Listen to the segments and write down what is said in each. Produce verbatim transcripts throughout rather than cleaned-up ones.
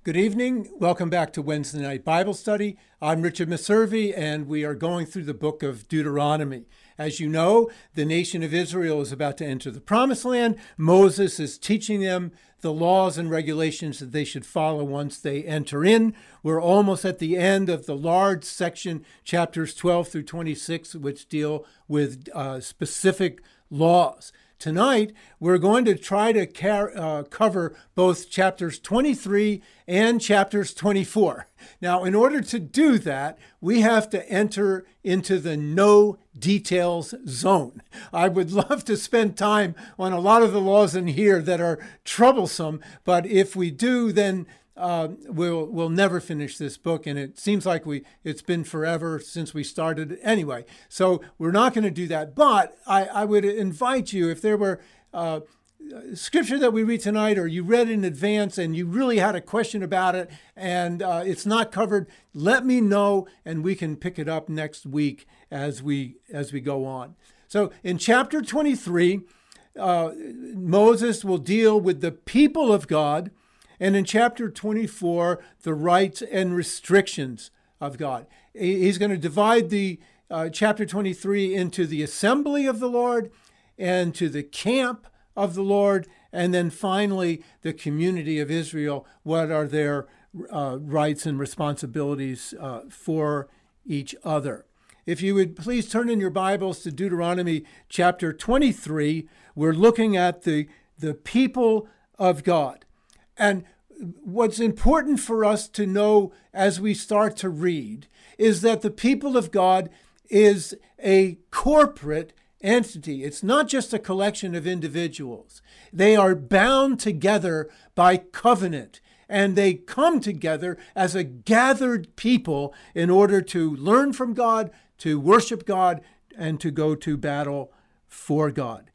Good evening. Welcome back to Wednesday Night Bible Study. I'm Richard Meservey, and we are going through the book of Deuteronomy. As you know, the nation of Israel is about to enter the Promised Land. Moses is teaching them the laws and regulations that they should follow once they enter in. We're almost at the end of the large section, chapters twelve through twenty-six, which deal with uh, specific laws. Tonight, we're going to try to car- uh, cover both chapters twenty-three and chapters twenty-four. Now, in order to do that, we have to enter into the no details zone. I would love to spend time on a lot of the laws in here that are troublesome, but if we do, then Uh, we'll we'll never finish this book, and it seems like we it's been forever since we started it anyway. So we're not going to do that. But I, I would invite you, if there were uh, scripture that we read tonight, or you read in advance and you really had a question about it, and uh, it's not covered, let me know, and we can pick it up next week as we as we go on. So in chapter twenty-three, uh, Moses will deal with the people of God. And in chapter twenty-four, the rights and restrictions of God. He's going to divide the uh, chapter twenty-three into the assembly of the Lord and to the camp of the Lord. And then finally, the community of Israel. What are their uh, rights and responsibilities uh, for each other? If you would please turn in your Bibles to Deuteronomy chapter twenty-three, we're looking at the, the people of God. And what's important for us to know as we start to read is that the people of God is a corporate entity. It's not just a collection of individuals. They are bound together by covenant, and they come together as a gathered people in order to learn from God, to worship God, and to go to battle for God.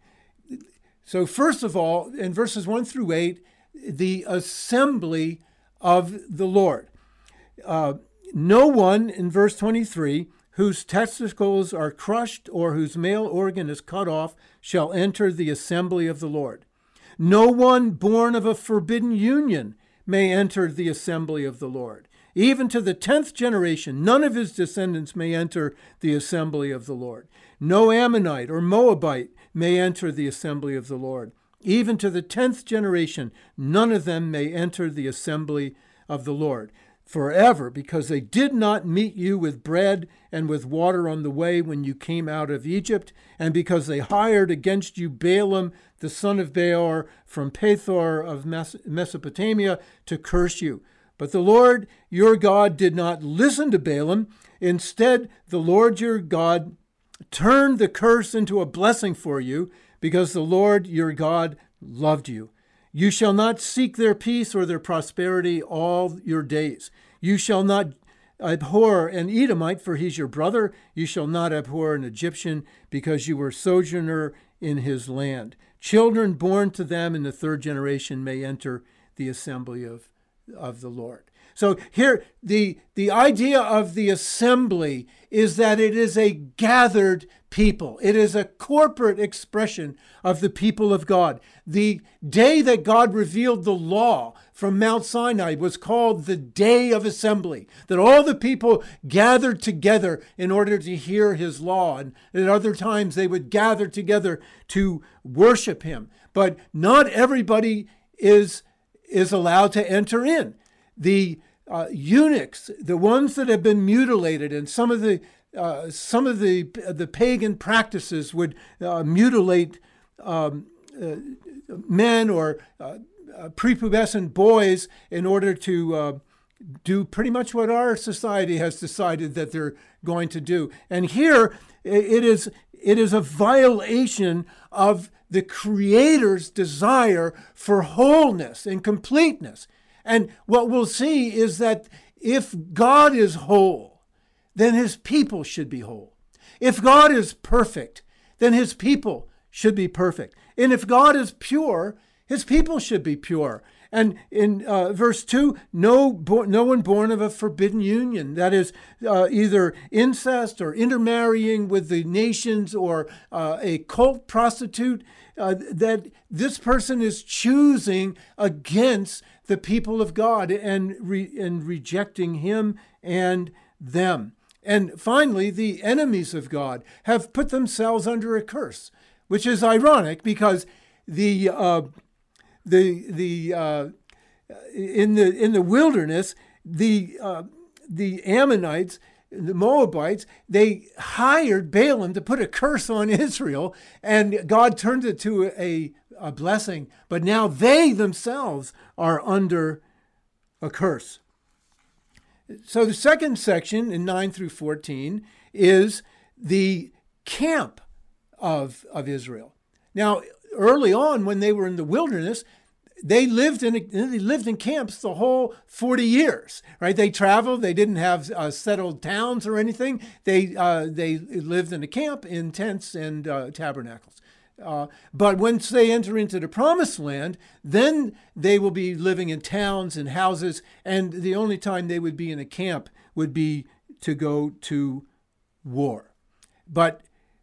So first of all, in verses one through eight, the assembly of the Lord. Uh, no one, in verse twenty-three, whose testicles are crushed or whose male organ is cut off shall enter the assembly of the Lord. No one born of a forbidden union may enter the assembly of the Lord. Even to the tenth generation, none of his descendants may enter the assembly of the Lord. No Ammonite or Moabite may enter the assembly of the Lord. Even to the tenth generation, none of them may enter the assembly of the Lord forever, because they did not meet you with bread and with water on the way when you came out of Egypt, and because they hired against you Balaam, the son of Beor, from Pethor of Mesopotamia, to curse you. But the Lord your God did not listen to Balaam. Instead, the Lord your God turned the curse into a blessing for you, because the Lord your God loved you. You shall not seek their peace or their prosperity all your days. You shall not abhor an Edomite, for he's your brother. You shall not abhor an Egyptian, because you were sojourner in his land. Children born to them in the third generation may enter the assembly of, of the Lord. So here, the, the idea of the assembly is that it is a gathered people. It is a corporate expression of the people of God. The day that God revealed the law from Mount Sinai was called the Day of Assembly, that all the people gathered together in order to hear his law. And at other times they would gather together to worship him. But not everybody is, is allowed to enter in. The uh, eunuchs, the ones that have been mutilated, and some of the uh, some of the the pagan practices would uh, mutilate um, uh, men or uh, uh, prepubescent boys in order to uh, do pretty much what our society has decided that they're going to do. And here it is it is a violation of the Creator's desire for wholeness and completeness. And what we'll see is that if God is whole, then his people should be whole. If God is perfect, then his people should be perfect. And if God is pure, his people should be pure. And in uh, verse two, no, bo- no one born of a forbidden union, that is uh, either incest or intermarrying with the nations or uh, a cult prostitute, uh, that this person is choosing against the people of God and, re, and rejecting him and them. And finally, the enemies of God have put themselves under a curse, which is ironic because the uh, the the uh, in the in the wilderness, the uh, the Ammonites, the Moabites, they hired Balaam to put a curse on Israel, and God turned it to a, a blessing. But now they themselves are under a curse. So the second section in nine through fourteen is the camp of, of Israel. Now, early on when they were in the wilderness, they lived in a, they lived in camps the whole forty years, right? They traveled. They didn't have uh, settled towns or anything. They uh, they lived in a camp in tents and uh, tabernacles. Uh, but once they enter into the promised land, then they will be living in towns and houses, and the only time they would be in a camp would be to go to war. But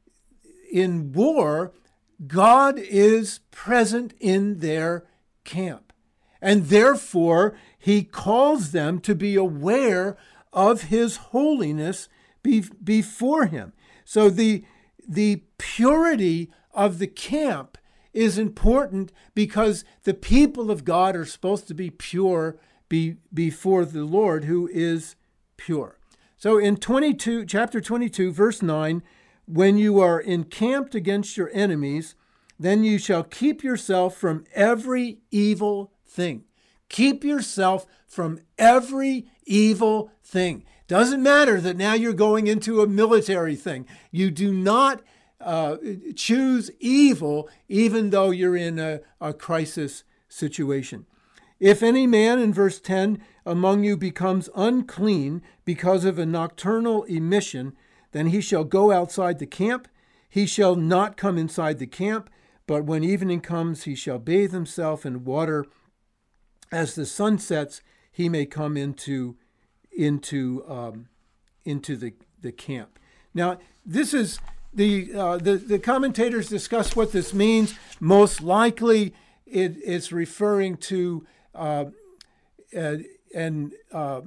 in war, God is present in their camp, and therefore he calls them to be aware of his holiness be, before him. So the the purity of the camp is important because the people of God are supposed to be pure be, before the Lord, who is pure. So in twenty-two, chapter twenty-two, verse nine, when you are encamped against your enemies, then you shall keep yourself from every evil thing. Keep yourself from every evil thing. Doesn't matter that now you're going into a military thing. You do not uh, choose evil even though you're in a, a crisis situation. If any man, in verse ten, among you becomes unclean because of a nocturnal emission, then he shall go outside the camp. He shall not come inside the camp, but when evening comes, he shall bathe himself in water. As the sun sets, he may come into into um, into the, the camp. Now, this is the, uh, the the commentators discuss what this means. Most likely, it is referring to uh, an an, uh,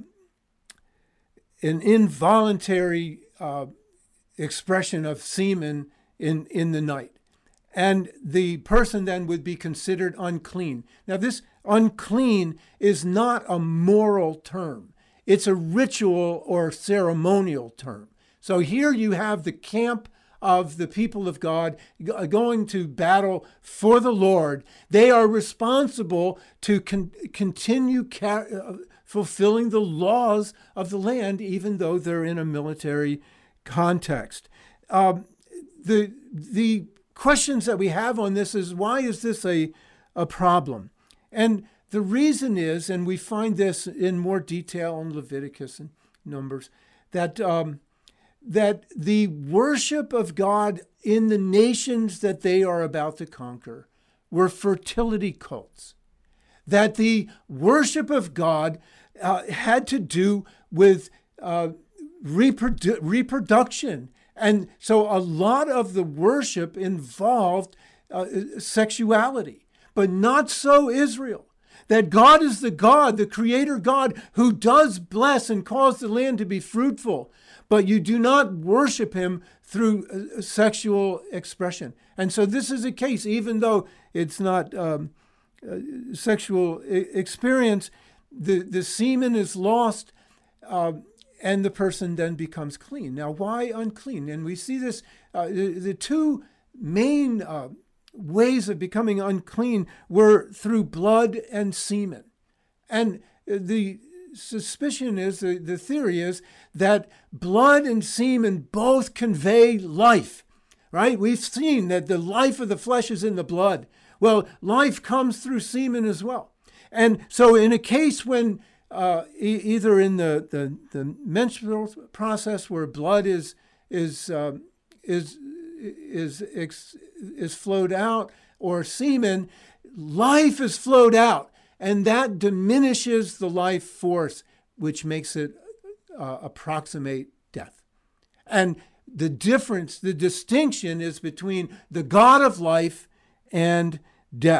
an involuntary uh, expression of semen in in the night. And the person then would be considered unclean. Now, this unclean is not a moral term. It's a ritual or ceremonial term. So here you have the camp of the people of God going to battle for the Lord. They are responsible to con- continue car- uh, fulfilling the laws of the land, even though they're in a military context. Um, the the questions that we have on this is, why is this a, a problem? And the reason is, and we find this in more detail in Leviticus and Numbers, that um, that the worship of God in the nations that they are about to conquer were fertility cults. That the worship of God uh, had to do with uh, reprodu- reproduction. And so a lot of the worship involved uh, sexuality, but not so Israel. That God is the God, the creator God, who does bless and cause the land to be fruitful, but you do not worship him through uh, sexual expression. And so this is a case, even though it's not um, uh, sexual I- experience, the, the semen is lost, uh, and the person then becomes clean. Now, why unclean? And we see this, uh, the, the two main uh, ways of becoming unclean were through blood and semen. And the suspicion is, the, the theory is, that blood and semen both convey life, right? We've seen that the life of the flesh is in the blood. Well, life comes through semen as well. And so in a case when Uh, e- either in the, the, the menstrual process where blood is is uh, is is is, is flowed out, or semen, life is flowed out, and that diminishes the life force, which makes it uh, approximate death. And the difference, the distinction is between the God of life and death.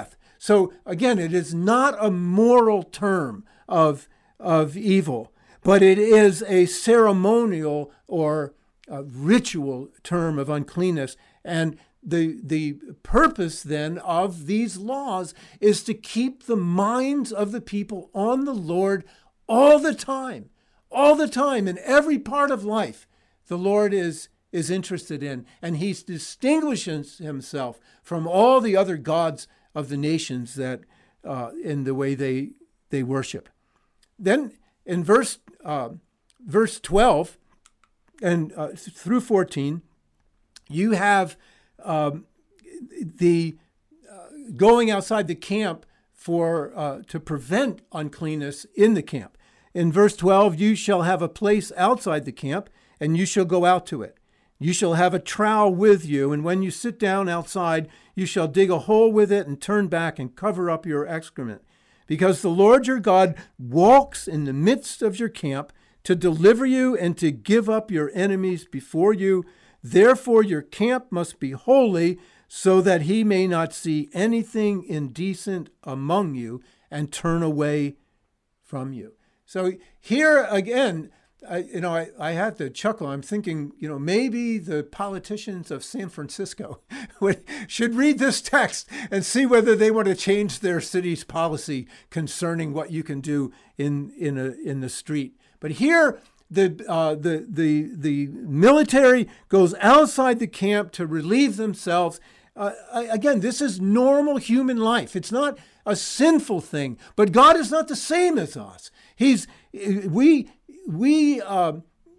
So again, it is not a moral term of, of evil, but it is a ceremonial or a ritual term of uncleanness. And the, the purpose then of these laws is to keep the minds of the people on the Lord all the time, all the time, in every part of life. The Lord is, is interested in, and he distinguishes himself from all the other gods of the nations that uh, in the way they, they worship. Then in verse, uh, verse twelve and uh, through fourteen, you have um, the uh, going outside the camp for uh, to prevent uncleanness in the camp. In verse twelve, you shall have a place outside the camp, and you shall go out to it. You shall have a trowel with you, and when you sit down outside, you shall dig a hole with it and turn back and cover up your excrement. Because the Lord your God walks in the midst of your camp to deliver you and to give up your enemies before you. Therefore your camp must be holy, so that he may not see anything indecent among you and turn away from you. So here again, I, you know, I, I had to chuckle. I'm thinking, you know, maybe the politicians of San Francisco would, should read this text and see whether they want to change their city's policy concerning what you can do in in a in the street. But here, the uh, the the the military goes outside the camp to relieve themselves. Uh, again, this is normal human life. It's not a sinful thing. But God is not the same as us. He's we. We uh,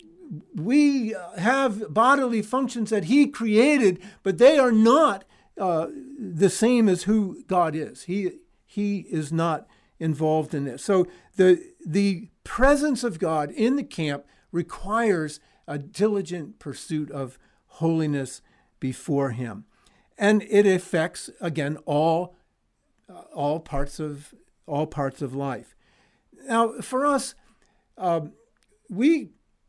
we have bodily functions that he created, but they are not uh, the same as who God is. He he is not involved in this. So the the presence of God in the camp requires a diligent pursuit of holiness before him, and it affects again all uh, all parts of all parts of life. Now, for us. Um, We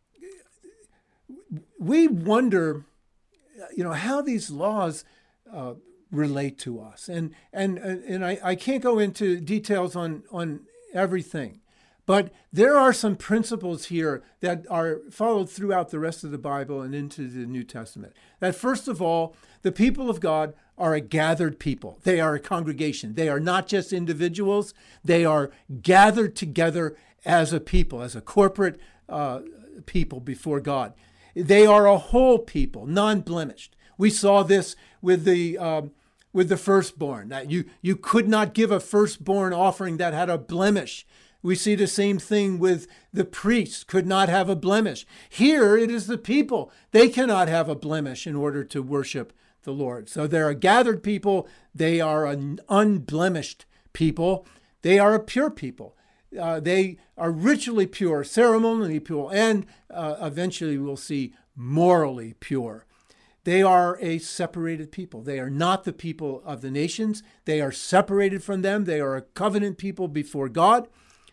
we wonder, you know, how these laws uh, relate to us, and and and I, I can't go into details on on everything, but there are some principles here that are followed throughout the rest of the Bible and into the New Testament. That first of all, the people of God are a gathered people. They are a congregation. They are not just individuals. They are gathered together as a people, as a corporate Uh, people before God. They are a whole people, non-blemished. We saw this with the um, with the firstborn. That you you could not give a firstborn offering that had a blemish. We see the same thing with the priests, could not have a blemish. Here it is the people. They cannot have a blemish in order to worship the Lord. So they're a gathered people. They are an unblemished people. They are a pure people. Uh, they are ritually pure, ceremonially pure, and uh, eventually we'll see morally pure. They are a separated people. They are not the people of the nations. They are separated from them. They are a covenant people before God,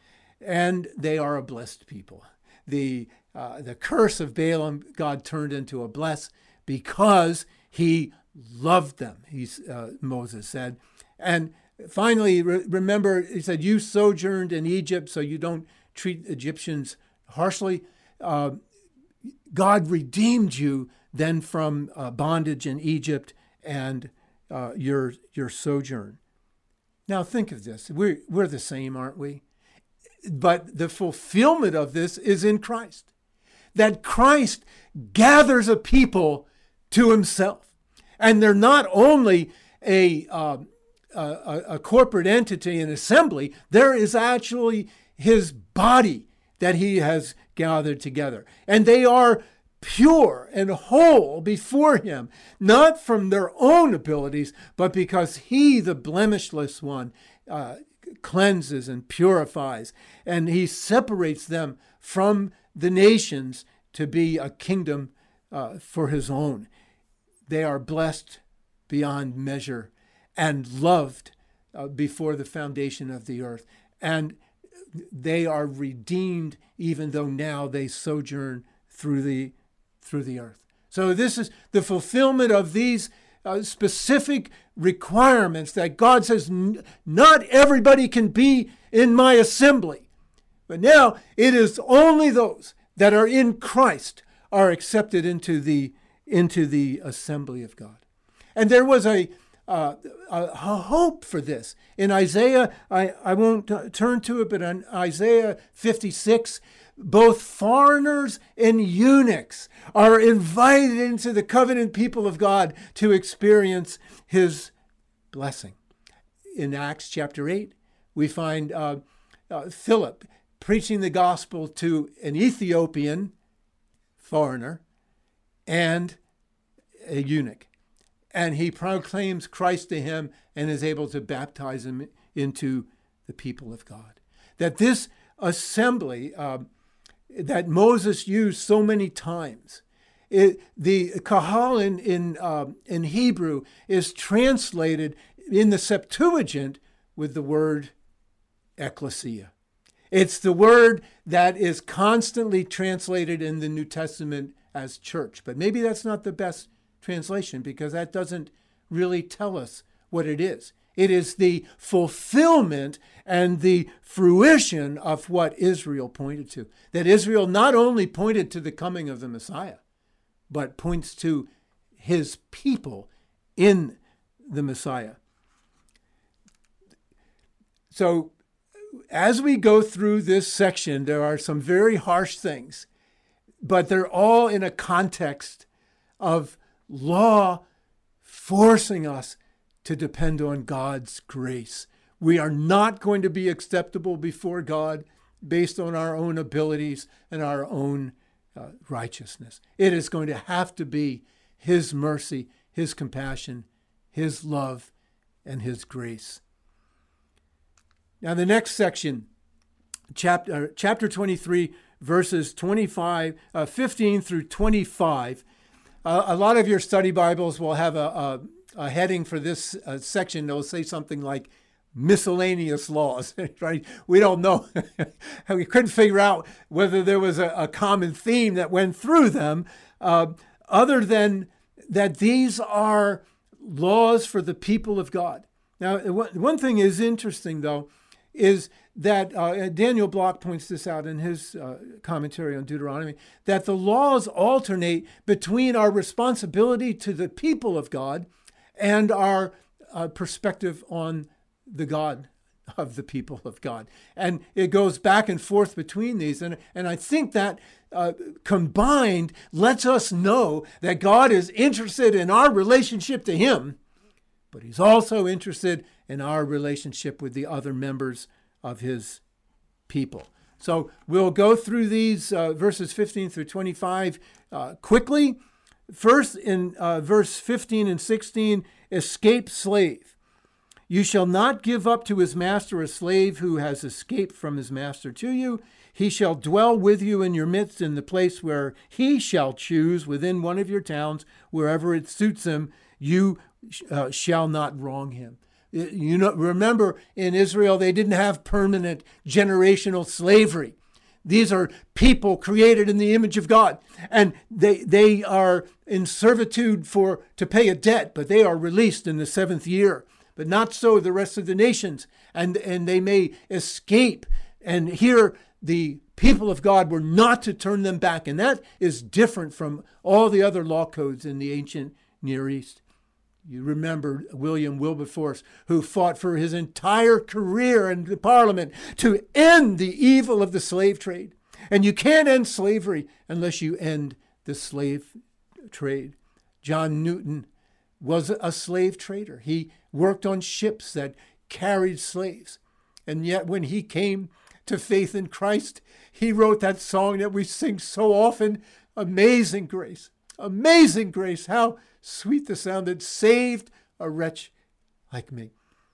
and they are a blessed people. The, uh, the curse of Balaam, God turned into a bless because he loved them, he's, uh, Moses said. And finally, re- remember, he said, you sojourned in Egypt, so you don't treat Egyptians harshly. Uh, God redeemed you then from uh, bondage in Egypt and uh, your your sojourn. Now think of this. We're, we're the same, aren't we? But the fulfillment of this is in Christ. That Christ gathers a people to himself. And they're not only a... Uh, A, a corporate entity, an assembly, there is actually his body that he has gathered together. And they are pure and whole before him, not from their own abilities, but because he, the blemishless one, uh, cleanses and purifies. And he separates them from the nations to be a kingdom uh, for his own. They are blessed beyond measure and loved uh, before the foundation of the earth. And they are redeemed even though now they sojourn through the through the earth. So this is the fulfillment of these uh, specific requirements that God says, not everybody can be in my assembly. But now it is only those that are in Christ are accepted into the, into the assembly of God. And there was a, uh, a, a hope for this. In Isaiah, I, I won't uh, turn to it, but in Isaiah fifty-six, both foreigners and eunuchs are invited into the covenant people of God to experience his blessing. In Acts chapter eight, we find uh, uh, Philip preaching the gospel to an Ethiopian foreigner and a eunuch. And he proclaims Christ to him and is able to baptize him into the people of God. That this assembly uh, that Moses used so many times, it, the kahal in, in, uh, in Hebrew is translated in the Septuagint with the word ecclesia. It's the word that is constantly translated in the New Testament as church. But maybe that's not the best translation, because that doesn't really tell us what it is. It is the fulfillment and the fruition of what Israel pointed to. That Israel not only pointed to the coming of the Messiah, but points to his people in the Messiah. So as we go through this section, there are some very harsh things, but they're all in a context of law forcing us to depend on God's grace. We are not going to be acceptable before God based on our own abilities and our own uh, righteousness. It is going to have to be his mercy, his compassion, his love, and his grace. Now the next section, chapter, chapter twenty-three, verses twenty-five, uh, fifteen through twenty-five, Uh, a lot of your study Bibles will have a, a, a heading for this uh, section. They'll say something like miscellaneous laws, right? We don't know. We couldn't figure out whether there was a, a common theme that went through them, uh, other than that these are laws for the people of God. Now, one thing is interesting, though, is that uh, Daniel Block points this out in his uh, commentary on Deuteronomy, that the laws alternate between our responsibility to the people of God and our uh, perspective on the God of the people of God. And it goes back and forth between these. And, and I think that uh, combined lets us know that God is interested in our relationship to him, but he's also interested in our relationship with the other members of his people. So we'll go through these uh, verses fifteen through twenty-five uh, quickly. First, in uh, verse fifteen and sixteen, escape slave. You shall not give up to his master a slave who has escaped from his master to you. He shall dwell with you in your midst in the place where he shall choose within one of your towns, wherever it suits him. You uh, shall not wrong him. You know, remember, in Israel, they didn't have permanent generational slavery. These are people created in the image of God, and they they are in servitude for to pay a debt, but they are released in the seventh year. But not so the rest of the nations, and and they may escape. And here, the people of God were not to turn them back, and that is different from all the other law codes in the ancient Near East. You remember William Wilberforce, who fought for his entire career in the Parliament to end the evil of the slave trade. And you can't end slavery unless you end the slave trade. John Newton was a slave trader. He worked on ships that carried slaves. And yet when he came to faith in Christ, he wrote that song that we sing so often, Amazing Grace. Amazing grace, how sweet the sound that saved a wretch like me.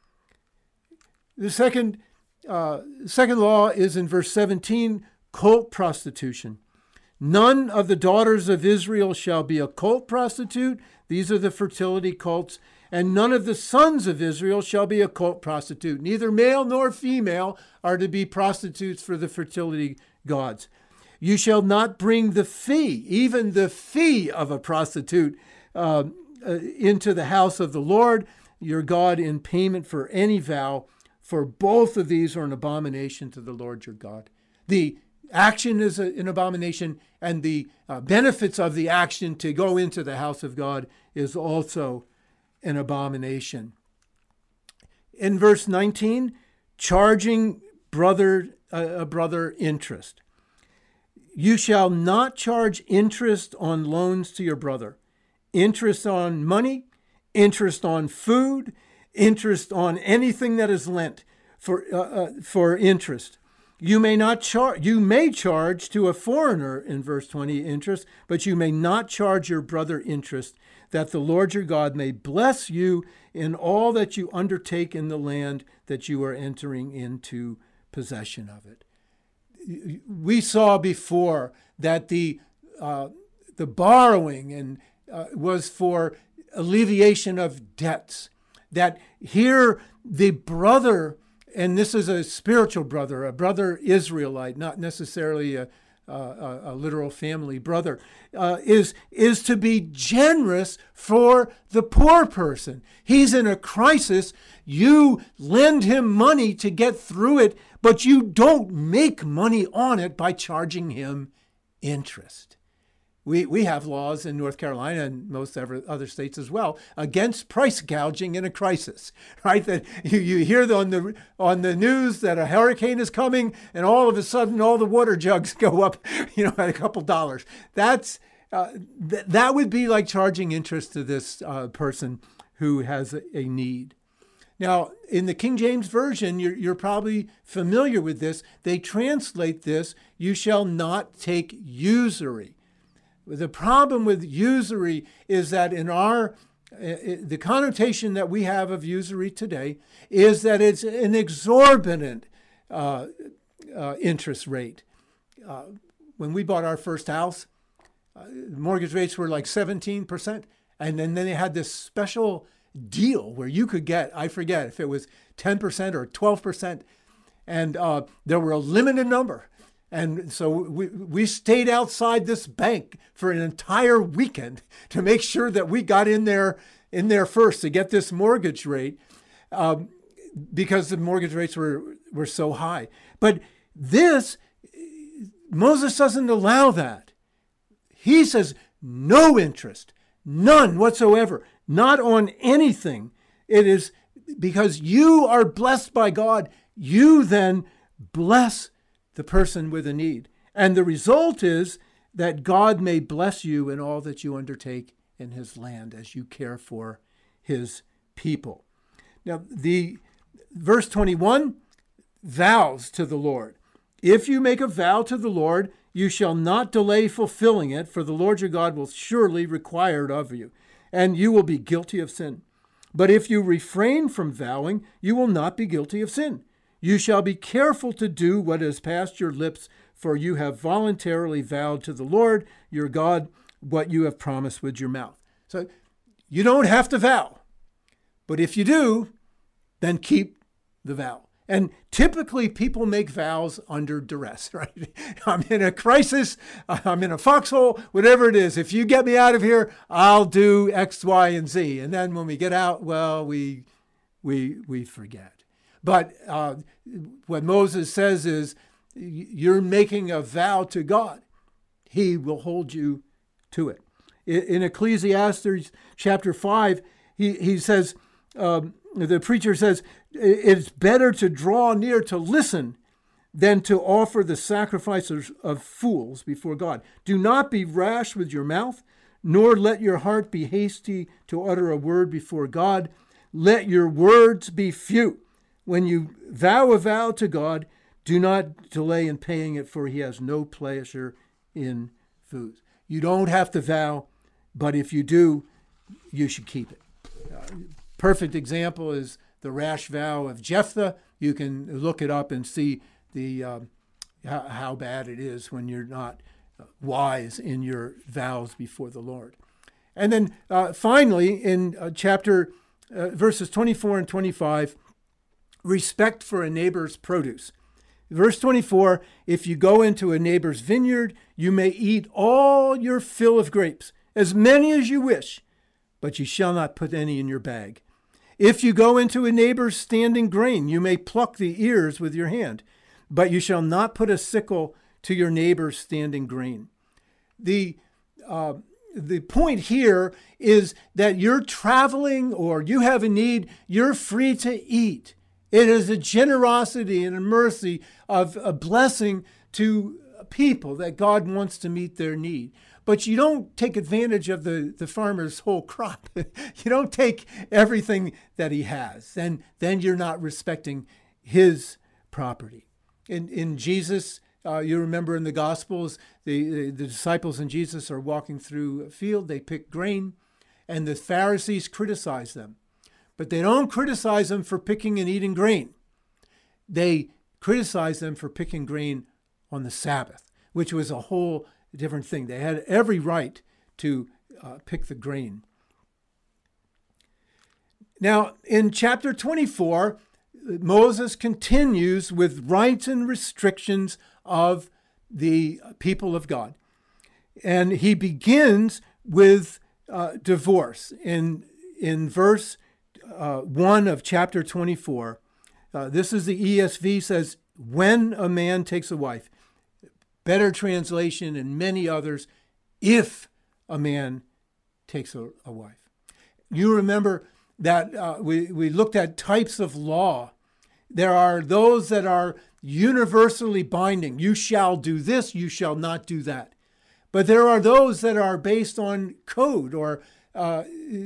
The second, uh, second law is in verse seventeen, cult prostitution. None of the daughters of Israel shall be a cult prostitute. These are the fertility cults. And none of the sons of Israel shall be a cult prostitute. Neither male nor female are to be prostitutes for the fertility gods. You shall not bring the fee, even the fee of a prostitute, uh, uh, into the house of the Lord your God in payment for any vow, for both of these are an abomination to the Lord your God. The action is a, an abomination, and the uh, benefits of the action to go into the house of God is also an abomination. In verse nineteen, charging brother uh, a brother interest. You shall not charge interest on loans to your brother, interest on money, interest on food, interest on anything that is lent for uh, uh, for interest. You may not charge. You may charge to a foreigner in verse twenty interest, but you may not charge your brother interest, that the Lord your God may bless you in all that you undertake in the land that you are entering into possession of it. We saw before that the uh, the borrowing and uh, was for alleviation of debts. That here the brother, and this is a spiritual brother, a brother Israelite, not necessarily a, a, a literal family brother, uh, is, is to be generous for the poor person. He's in a crisis. You lend him money to get through it, but you don't make money on it by charging him interest. We, we have laws in North Carolina and most other states as well against price gouging in a crisis, right? That you, you hear on the, on the news that a hurricane is coming and all of a sudden all the water jugs go up, you know, at a couple dollars. That's, uh, th- that would be like charging interest to this uh, person who has a, a need. Now, in the King James Version, you're, you're probably familiar with this. They translate this, you shall not take usury. The problem with usury is that in our, the connotation that we have of usury today is that it's an exorbitant uh, uh, interest rate. Uh, when we bought our first house, uh, mortgage rates were like seventeen percent. And then, then they had this special deal where you could get, I forget if it was ten percent or twelve percent. And uh, there were a limited number. And so we, we stayed outside this bank for an entire weekend to make sure that we got in there in there first to get this mortgage rate um, because the mortgage rates were, were so high. But this, Moses doesn't allow that. He says no interest, none whatsoever, not on anything. It is because you are blessed by God, you then bless the person with a need. And the result is that God may bless you in all that you undertake in his land as you care for his people. Now, the verse twenty-one, vows to the Lord. If you make a vow to the Lord, you shall not delay fulfilling it, for the Lord your God will surely require it of you, and you will be guilty of sin. But if you refrain from vowing, you will not be guilty of sin. You shall be careful to do what has passed your lips, for you have voluntarily vowed to the Lord your God what you have promised with your mouth. So you don't have to vow, but if you do, then keep the vow. And typically people make vows under duress, right? I'm in a crisis, I'm in a foxhole, whatever it is. If you get me out of here, I'll do X, Y, and Z. And then when we get out, well, we we we forget. But uh, what Moses says is, you're making a vow to God. He will hold you to it. In Ecclesiastes chapter five, he, he says, um, the preacher says, it's better to draw near to listen than to offer the sacrifices of fools before God. Do not be rash with your mouth, nor let your heart be hasty to utter a word before God. Let your words be few. When you vow a vow to God, do not delay in paying it, for he has no pleasure in fools. You don't have to vow, but if you do, you should keep it. Uh, perfect example is the rash vow of Jephthah. You can look it up and see the um, how, how bad it is when you're not wise in your vows before the Lord. And then uh, finally, in uh, chapter uh, verses twenty-four and twenty-five, respect for a neighbor's produce. Verse twenty-four, if you go into a neighbor's vineyard, you may eat all your fill of grapes, as many as you wish, but you shall not put any in your bag. If you go into a neighbor's standing grain, you may pluck the ears with your hand, but you shall not put a sickle to your neighbor's standing grain. The uh, the point here is that you're traveling or you have a need, you're free to eat. It is a generosity and a mercy of a blessing to people that God wants to meet their need. But you don't take advantage of the, the farmer's whole crop. You don't take everything that he has. And then you're not respecting his property. In, in Jesus, uh, you remember in the Gospels, the, the, the disciples and Jesus are walking through a field. They pick grain, and the Pharisees criticize them. But they don't criticize them for picking and eating grain. They criticize them for picking grain on the Sabbath, which was a whole different thing. They had every right to uh, pick the grain. Now, in chapter twenty-four, Moses continues with rights and restrictions of the people of God. And he begins with uh, divorce. In, in verse uh, one of chapter twenty-four, uh, this is the E S V, says, when a man takes a wife. Better translation and many others, if a man takes a, a wife. You remember that uh, we, we looked at types of law. There are those that are universally binding. You shall do this, you shall not do that. But there are those that are based on code or uh,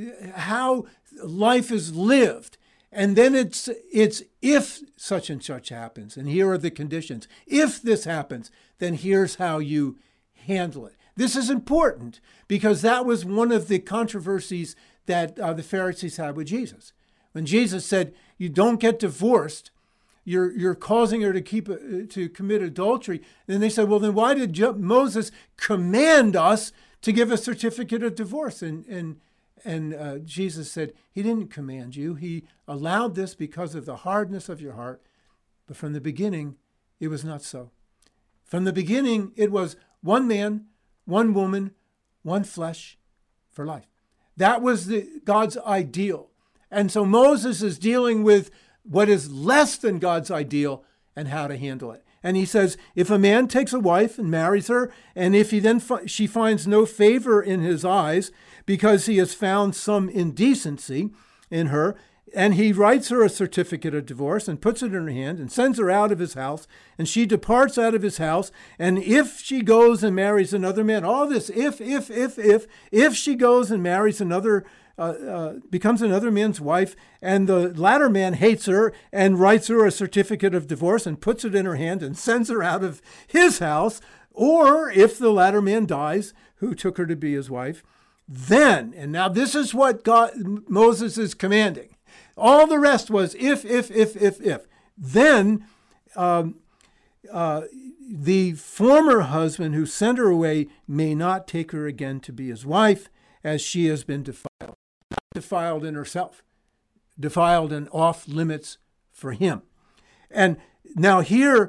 how life is lived. And then it's it's if such and such happens, and here are the conditions. If this happens, then here's how you handle it. This is important because that was one of the controversies that uh, the Pharisees had with Jesus. When Jesus said, you don't get divorced, you're you're causing her to keep uh, to commit adultery. And they said, well, then why did Moses command us to give a certificate of divorce? And and And uh, Jesus said, he didn't command you. He allowed this because of the hardness of your heart. But from the beginning, it was not so. From the beginning, it was one man, one woman, one flesh for life. That was the, God's ideal. And so Moses is dealing with what is less than God's ideal and how to handle it. And he says, if a man takes a wife and marries her, and if he then fi- she finds no favor in his eyes because he has found some indecency in her, and he writes her a certificate of divorce and puts it in her hand and sends her out of his house, and she departs out of his house, and if she goes and marries another man, all this if, if, if, if, if she goes and marries another Uh, uh, becomes another man's wife, and the latter man hates her and writes her a certificate of divorce and puts it in her hand and sends her out of his house, or if the latter man dies, who took her to be his wife, then, and now this is what God, Moses is commanding. All the rest was if, if, if, if, if. Then um, uh, the former husband who sent her away may not take her again to be his wife, as she has been defiled. Defiled in herself, defiled and off limits for him. And now here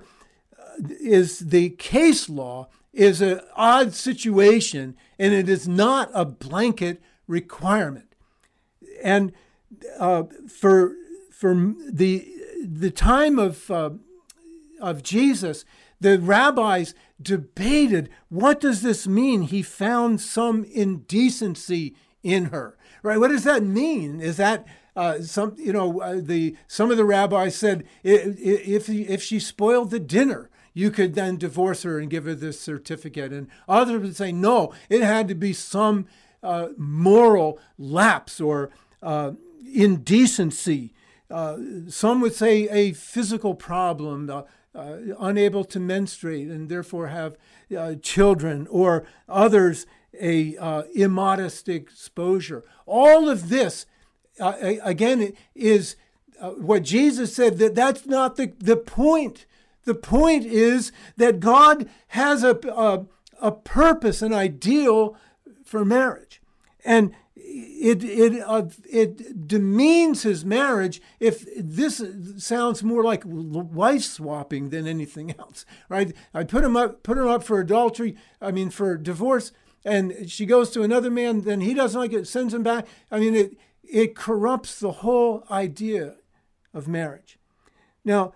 is the case law is an odd situation, and it is not a blanket requirement. And uh, for for the the time of uh, of Jesus, the rabbis debated, what does this mean? He found some indecency in her. Right? What does that mean? Is that uh, some? You know, uh, the some of the rabbis said if if she spoiled the dinner, you could then divorce her and give her this certificate. And others would say no, it had to be some uh, moral lapse or uh, indecency. Uh, some would say a physical problem, uh, uh, unable to menstruate and therefore have uh, children, or others a uh, immodest exposure. All of this, uh, again, is uh, what Jesus said, that that's not the, the point. The point is that God has a, a, a purpose, an ideal for marriage. And it it uh, it demeans his marriage if this sounds more like wife swapping than anything else, right? I put him up, put him up for adultery, I mean for divorce, and she goes to another man, then he doesn't like it, sends him back. I mean, it, it corrupts the whole idea of marriage. Now,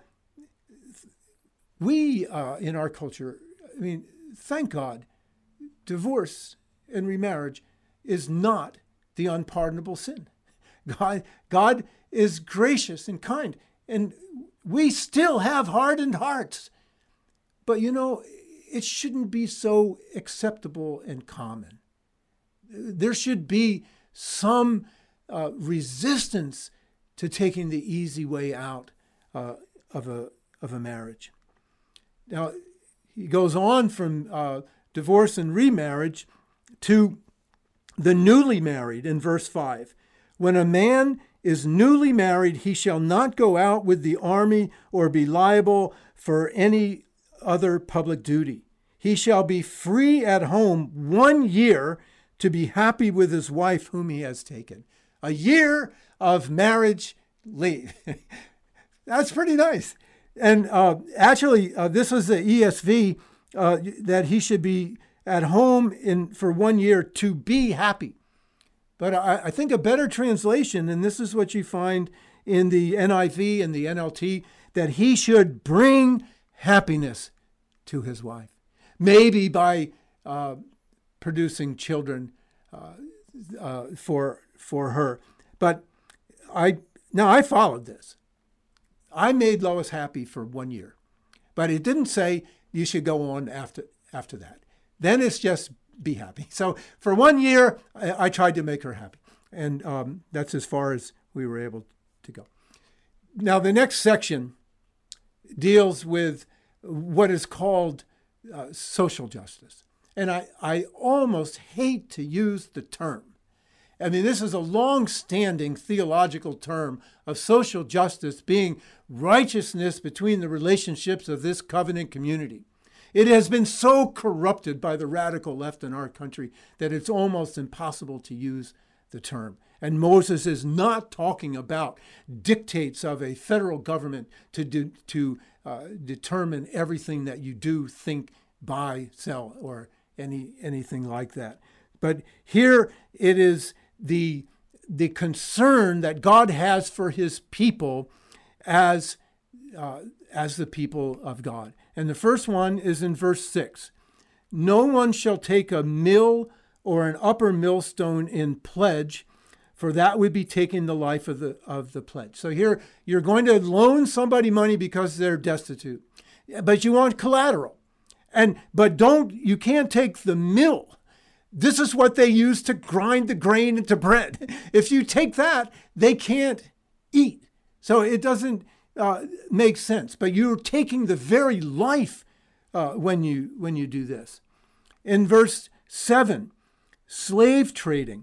we, uh, in our culture, I mean, thank God, divorce and remarriage is not the unpardonable sin. God, God is gracious and kind, and we still have hardened hearts. But, you know, it shouldn't be so acceptable and common. There should be some uh, resistance to taking the easy way out uh, of a of a marriage. Now, he goes on from uh, divorce and remarriage to the newly married in verse five. When a man is newly married, he shall not go out with the army or be liable for any other public duty. He shall be free at home one year to be happy with his wife whom he has taken. A year of marriage leave. That's pretty nice. And uh, actually, uh, this was the E S V, uh, that he should be at home in for one year to be happy. But I, I think a better translation, and this is what you find in the N I V and the N L T, that he should bring happiness to his wife. Maybe by uh, producing children uh, uh, for for her. But I now I followed this. I made Lois happy for one year, but it didn't say you should go on after after that. Then it's just be happy. So for one year, I, I tried to make her happy, and um, that's as far as we were able to go. Now the next section deals with what is called uh, social justice, and I I almost hate to use the term. I mean, this is a long-standing theological term of social justice being righteousness between the relationships of this covenant community. It has been so corrupted by the radical left in our country that it's almost impossible to use the term. And Moses is not talking about dictates of a federal government to do, to uh, determine everything that you do, think, buy, sell, or any anything like that. But here it is the the concern that God has for his people as uh, as the people of God. And the first one is in verse six. No one shall take a mill or an upper millstone in pledge, for that would be taking the life of the of the pledge. So here you're going to loan somebody money because they're destitute, but you want collateral. And but don't you can't take the mill. This is what they use to grind the grain into bread. If you take that, they can't eat. So it doesn't uh, make sense. But you're taking the very life uh, when you when you do this. In verse seven, slave trading.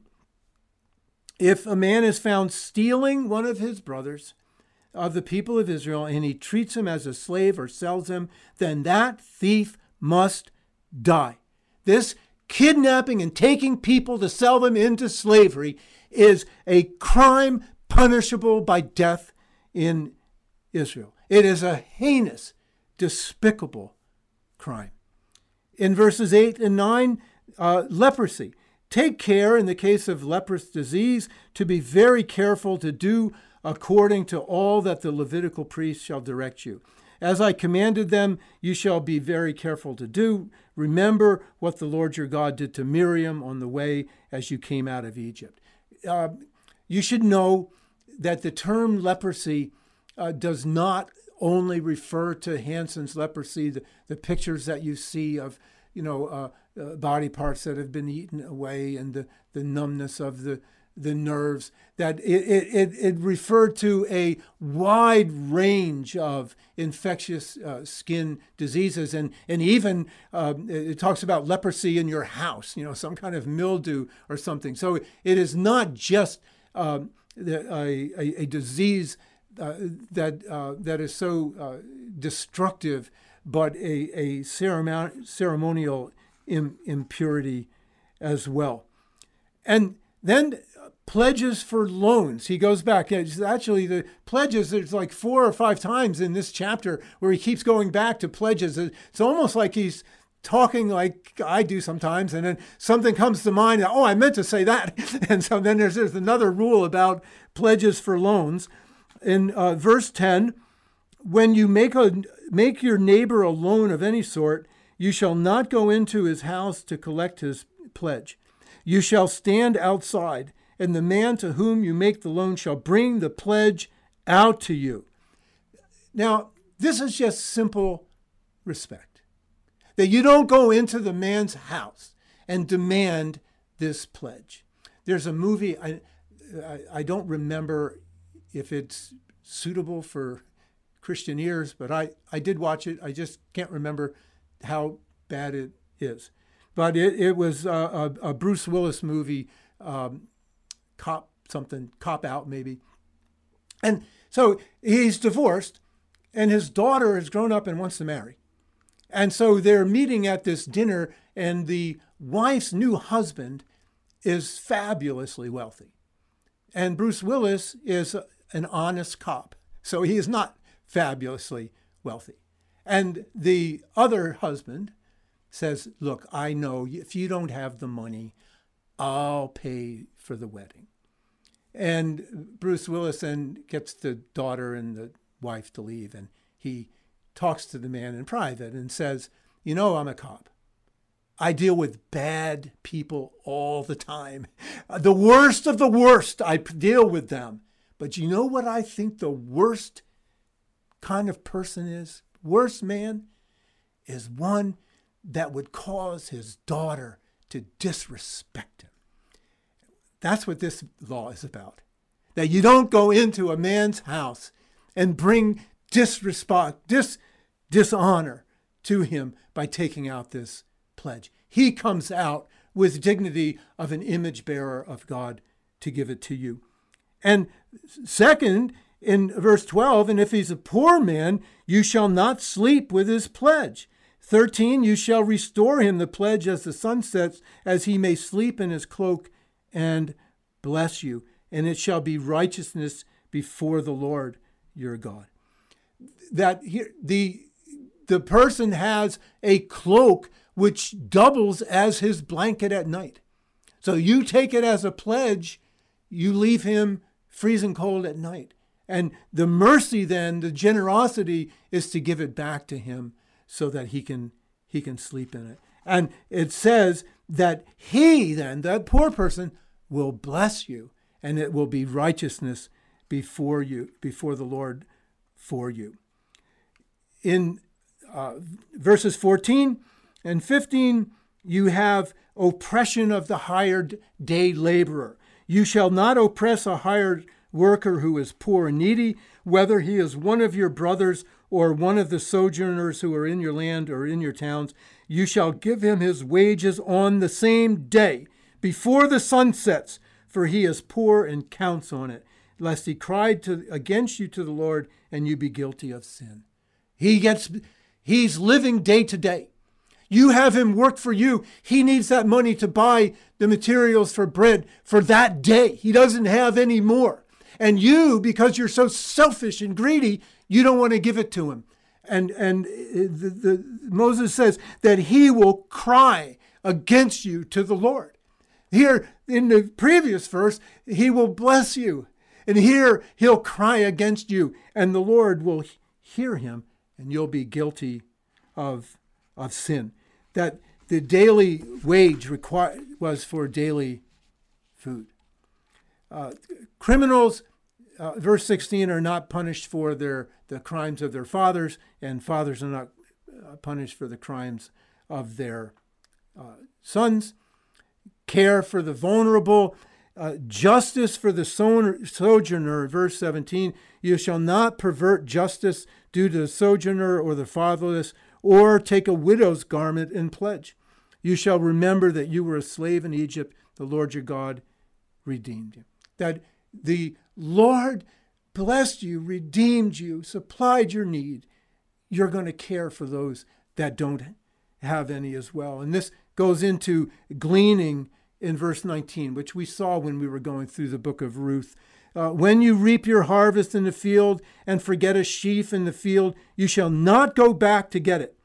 If a man is found stealing one of his brothers of the people of Israel, and he treats him as a slave or sells him, then that thief must die. This kidnapping and taking people to sell them into slavery is a crime punishable by death in Israel. It is a heinous, despicable crime. In verses eight and nine, uh, leprosy. Take care in the case of leprous disease to be very careful to do according to all that the Levitical priest shall direct you. As I commanded them, you shall be very careful to do. Remember what the Lord your God did to Miriam on the way as you came out of Egypt. Uh, you should know that the term leprosy uh, does not only refer to Hansen's leprosy, the, the pictures that you see of, you know, uh, uh, body parts that have been eaten away and the, the numbness of the the nerves, that it, it, it referred to a wide range of infectious uh, skin diseases. And, and even uh, it talks about leprosy in your house, you know, some kind of mildew or something. So it is not just um, the, a, a, a disease uh, that, uh, that is so uh, destructive, but a, a ceremon- ceremonial im- impurity as well. And then pledges for loans. He goes back. It's actually, the pledges, there's like four or five times in this chapter where he keeps going back to pledges. It's almost like he's talking like I do sometimes, and then something comes to mind. Oh, I meant to say that. And so then there's, there's another rule about pledges for loans. In uh, verse ten, when you make a make your neighbor a loan of any sort, you shall not go into his house to collect his pledge. You shall stand outside, and the man to whom you make the loan shall bring the pledge out to you. Now, this is just simple respect. That you don't go into the man's house and demand this pledge. There's a movie, I, I, I don't remember if it's suitable for Christian ears, but I, I did watch it. I just can't remember how bad it is. But it, it was a, a, a Bruce Willis movie, um, Cop something, Cop Out maybe. And so he's divorced, and his daughter has grown up and wants to marry. And so they're meeting at this dinner, and the wife's new husband is fabulously wealthy. And Bruce Willis is an honest cop, so he is not fabulously wealthy. And the other husband says, look, I know if you don't have the money, I'll pay for the wedding. And Bruce Willis then gets the daughter and the wife to leave, and he talks to the man in private and says, you know, I'm a cop. I deal with bad people all the time. The worst of the worst, I deal with them. But you know what I think the worst kind of person is? Worst man is one that would cause his daughter to disrespect him. That's what this law is about. That you don't go into a man's house and bring disrespect, dis, dishonor to him by taking out this pledge. He comes out with dignity of an image bearer of God to give it to you. And second, in verse twelve, and if he's a poor man, you shall not sleep with his pledge. thirteen, you shall restore him the pledge as the sun sets, as he may sleep in his cloak and bless you. And it shall be righteousness before the Lord your God. That here, the, the person has a cloak which doubles as his blanket at night. So you take it as a pledge, you leave him freezing cold at night. And the mercy then, the generosity, is to give it back to him so that he can he can sleep in it. And it says that he then, that poor person, will bless you, and it will be righteousness before you, before the Lord for you. In uh, verses fourteen and fifteen, you have oppression of the hired day laborer. You shall not oppress a hired worker who is poor and needy, whether he is one of your brothers or one of the sojourners who are in your land or in your towns. You shall give him his wages on the same day, before the sun sets, for he is poor and counts on it, lest he cried to, against you to the Lord, and you be guilty of sin. He gets, he's living day to day. You have him work for you. He needs that money to buy the materials for bread for that day. He doesn't have any more. And you, because you're so selfish and greedy, you don't want to give it to him. And, and the, the, Moses says that he will cry against you to the Lord. Here in the previous verse, he will bless you. And here he'll cry against you, and the Lord will hear him, and you'll be guilty of, of sin. That the daily wage required was for daily food. Uh, criminals, uh, verse sixteen, are not punished for their the crimes of their fathers, and fathers are not uh, punished for the crimes of their uh, sons. Care for the vulnerable, uh, justice for the sojourner, verse seventeen. You shall not pervert justice due to the sojourner or the fatherless, or take a widow's garment in pledge. You shall remember that you were a slave in Egypt. The Lord your God redeemed you. That the Lord blessed you, redeemed you, supplied your need. You're going to care for those that don't have any as well. And this goes into gleaning in verse nineteen, which we saw when we were going through the book of Ruth. Uh, when you reap your harvest in the field and forget a sheaf in the field, you shall not go back to get it.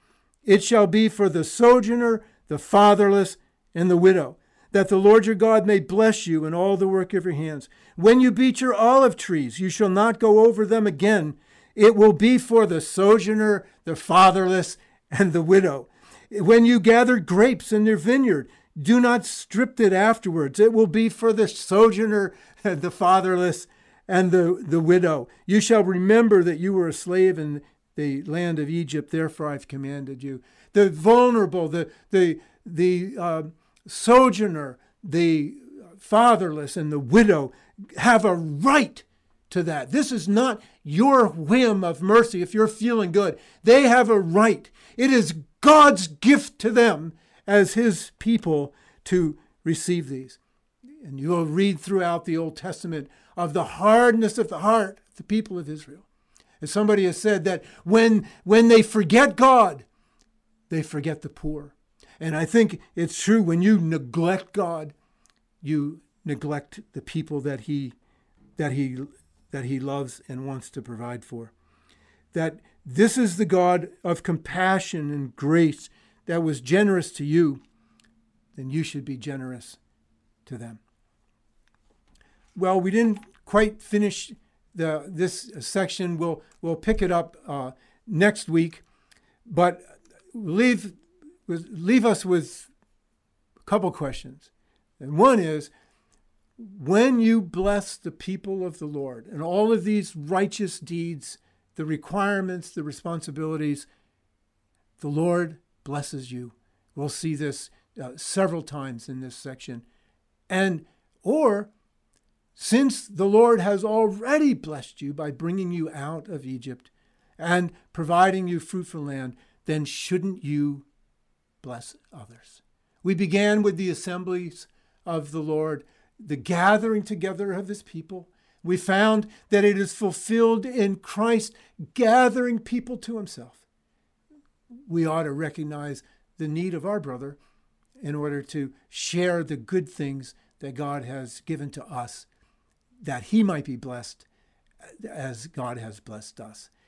It shall be for the sojourner, the fatherless, and the widow, that the Lord your God may bless you in all the work of your hands. When you beat your olive trees, you shall not go over them again. It will be for the sojourner, the fatherless, and the widow. When you gather grapes in your vineyard, do not strip it afterwards. It will be for the sojourner, the fatherless, and the, the widow. You shall remember that you were a slave in the land of Egypt, therefore I've commanded you. The vulnerable, the, the, the uh, sojourner, the fatherless, and the widow have a right to that. This is not your whim of mercy if you're feeling good. They have a right. It is God's gift to them as his people to receive these. And you will read throughout the Old Testament of the hardness of the heart of the people of Israel. As somebody has said, that when, when they forget God, they forget the poor. And I think it's true, when you neglect God, you neglect the people that he that he that he loves and wants to provide for. That this is the God of compassion and grace that was generous to you, then you should be generous to them. Well, we didn't quite finish the this section. We'll we'll pick it up uh, next week, but leave leave us with a couple questions. And one is, when you bless the people of the Lord and all of these righteous deeds, the requirements, the responsibilities, the Lord blesses you. We'll see this uh, several times in this section. And, or, since the Lord has already blessed you by bringing you out of Egypt and providing you fruitful land, then shouldn't you bless others? We began with the assemblies of the Lord, the gathering together of his people. We found that it is fulfilled in Christ gathering people to himself. We ought to recognize the need of our brother in order to share the good things that God has given to us, that he might be blessed as God has blessed us.